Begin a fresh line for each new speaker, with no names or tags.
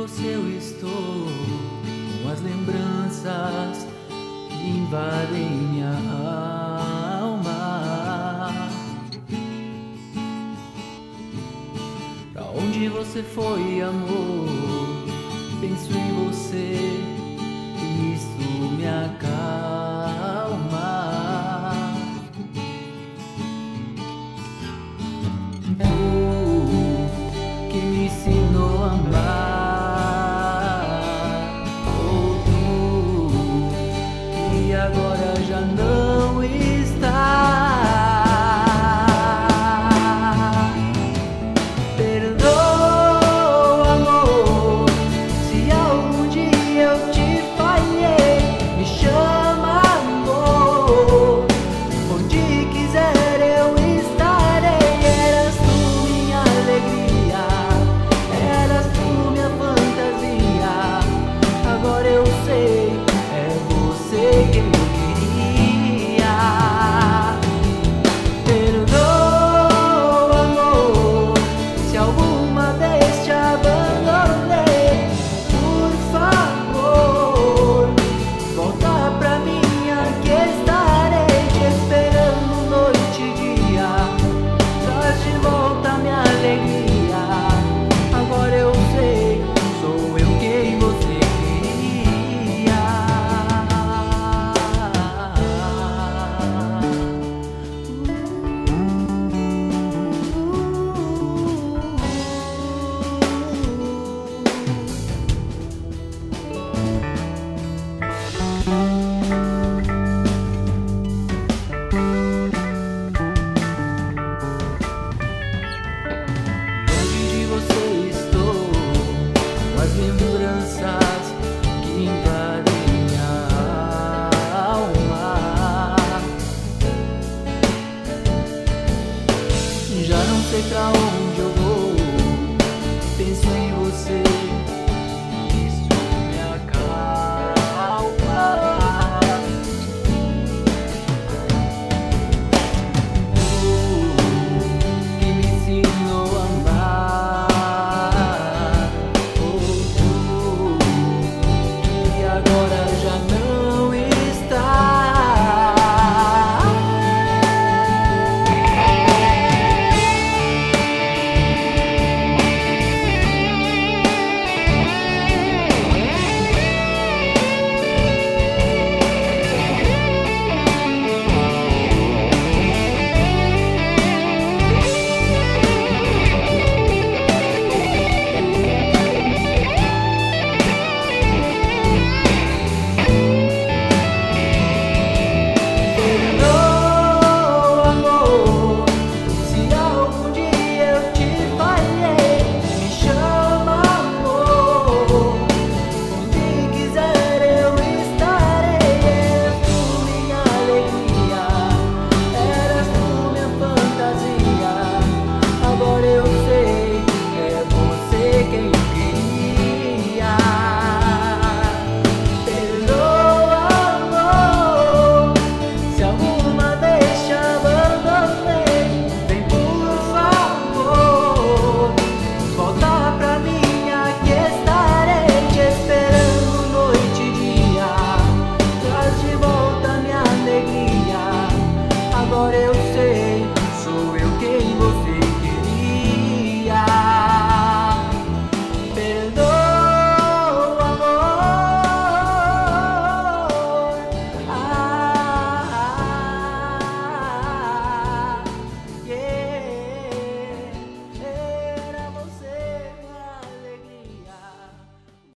você eu estou, com as lembranças que invadem minha alma. Pra onde você foi, amor? Penso em você e isso me acalma. Tu que me ensinou a amar, ou tu que agora já não está. Perdoa, amor, se algum dia eu te falhei. Me chama, amor, onde quiser eu estarei. Eras tu minha alegria, eras tu minha fantasia. Agora eu sei, é você quem eu queria. Perdoa, amor, se alguma vez te abandonei. Por favor, volta pra mim, que estarei te esperando noite e dia. Traz de volta minha alegria. Agora eu sei, sou eu quem você queria. Longe de você estou, com as lembranças que invadem minha alma. Já não sei pra onde eu vou, penso em você, isso me acalma. Tu que me ensinou a amar, ou tu que agora já não está. Perdoa, amor, se algum dia eu te falhei. Me chama, amor, onde quiser eu estarei. Eras tu minha alegria, eras tu minha fantasia. Agora eu sei, é você quem eu queria. Perdoa, amor, se alguma vez te abandonei. Vem, por favor, volta pra mim, que estarei te esperando noite e dia. Traz de volta minha alegria. Agora eu